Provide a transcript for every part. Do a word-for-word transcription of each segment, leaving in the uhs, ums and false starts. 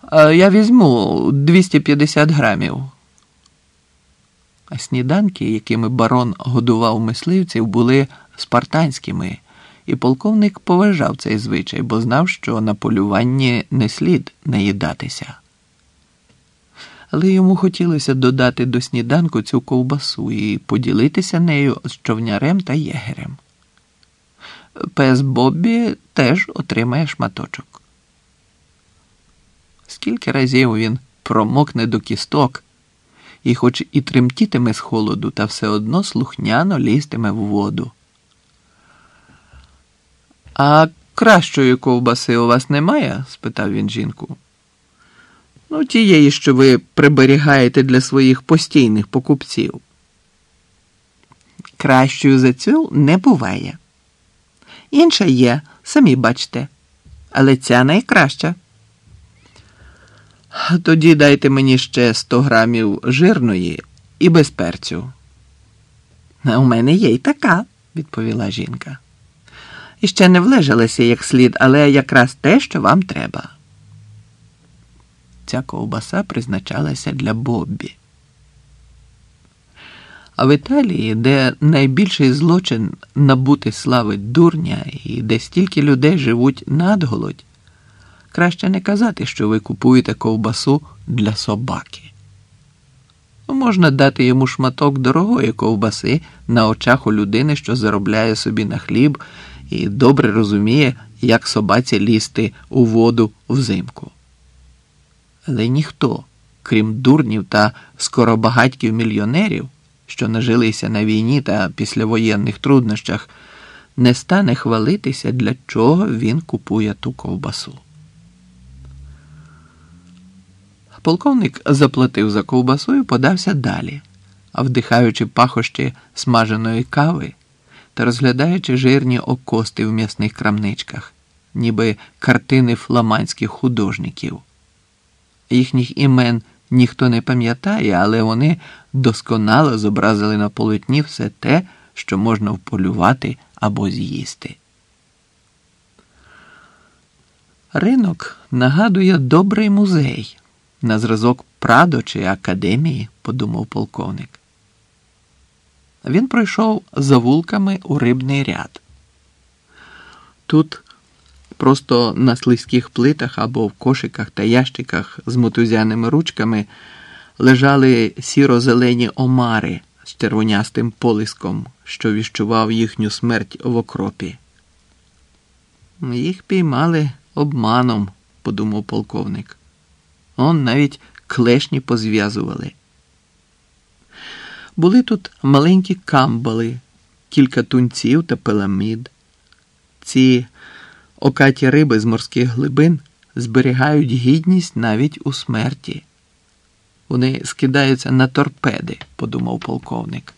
Я візьму двісті п'ятдесят грамів. Сніданки, якими барон годував мисливців, були спартанськими, і полковник поважав цей звичай, бо знав, що на полюванні не слід наїдатися. Але йому хотілося додати до сніданку цю ковбасу і поділитися нею з човнярем та єгерем. Пес Боббі теж отримає шматочок. Скільки разів він промокне до кісток, і хоч і тремтітиме з холоду, та все одно слухняно лізтиме в воду. «А кращої ковбаси у вас немає?» – спитав він жінку. «Ну, тієї, що ви приберігаєте для своїх постійних покупців». «Кращою за цю не буває. Інша є, самі бачите, але ця найкраща». «Тоді дайте мені ще сто грамів жирної і без перцю». «У мене є й така», – відповіла жінка. «І ще не влежалася як слід, але якраз те, що вам треба». Ця ковбаса призначалася для Боббі. А в Італії, де найбільший злочин набути слави дурня і де стільки людей живуть надголодь, краще не казати, що ви купуєте ковбасу для собаки. Можна дати йому шматок дорогої ковбаси на очах у людини, що заробляє собі на хліб і добре розуміє, як собаці лізти у воду взимку. Але ніхто, крім дурнів та скоробагатьків мільйонерів, що нажилися на війні та післявоєнних труднощах, не стане хвалитися, для чого він купує ту ковбасу. Полковник заплатив за ковбасу і подався далі, вдихаючи пахощі смаженої кави та розглядаючи жирні окости в м'ясних крамничках, ніби картини фламандських художників. Їхніх імен ніхто не пам'ятає, але вони досконало зобразили на полотні все те, що можна вполювати або з'їсти. Ринок нагадує добрий музей, на зразок Прадо чи Академії, подумав полковник. Він пройшов завулками у рибний ряд. Тут просто на слизьких плитах або в кошиках та ящиках з мотузяними ручками лежали сіро-зелені омари з червонястим полиском, що віщував їхню смерть в окропі. Їх піймали обманом, подумав полковник. Он навіть клешні позв'язували. Були тут маленькі камбали, кілька тунців та пеламід. Ці окаті риби з морських глибин зберігають гідність навіть у смерті. Вони скидаються на торпеди, подумав полковник.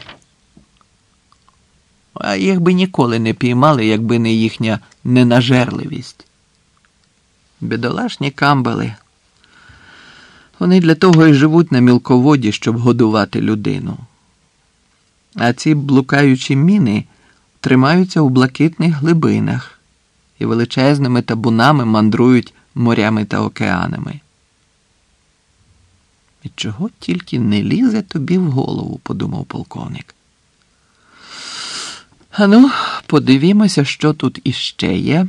А їх би ніколи не піймали, якби не їхня ненажерливість. Бідолашні камбали. Вони для того і живуть на мілководі, щоб годувати людину. А ці блукаючі міни тримаються у блакитних глибинах і величезними табунами мандрують морями та океанами. І чого тільки не лізе тобі в голову, подумав полковник. А ну, подивімося, що тут іще є.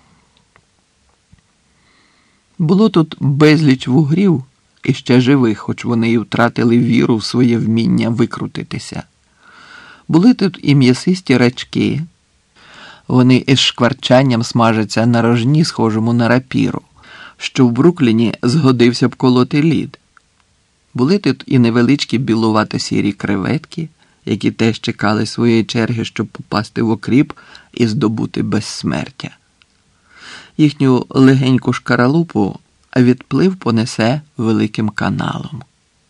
Було тут безліч вугрів, і ще живих, хоч вони і втратили віру в своє вміння викрутитися. Були тут і м'ясисті рачки. Вони із шкварчанням смажаться на рожні, схожому на рапіру, що в Брукліні згодився б колоти лід. Були тут і невеличкі білувато-сірі креветки, які теж чекали своєї черги, щоб попасти в окріп і здобути безсмертя. Їхню легеньку шкаралупу відплив понесе великим каналом.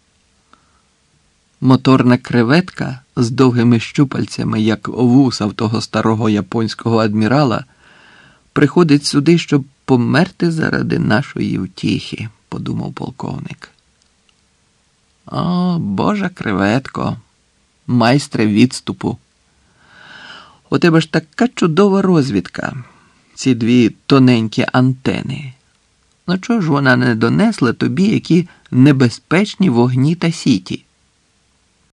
Моторна креветка з довгими щупальцями, як вуса в того старого японського адмірала, приходить сюди, щоб померти заради нашої втіхи, подумав полковник. О, Божа креветко, майстре відступу. У тебе ж така чудова розвідка, ці дві тоненькі антени. Ну чого ж вона не донесла тобі які небезпечні вогні та сіті?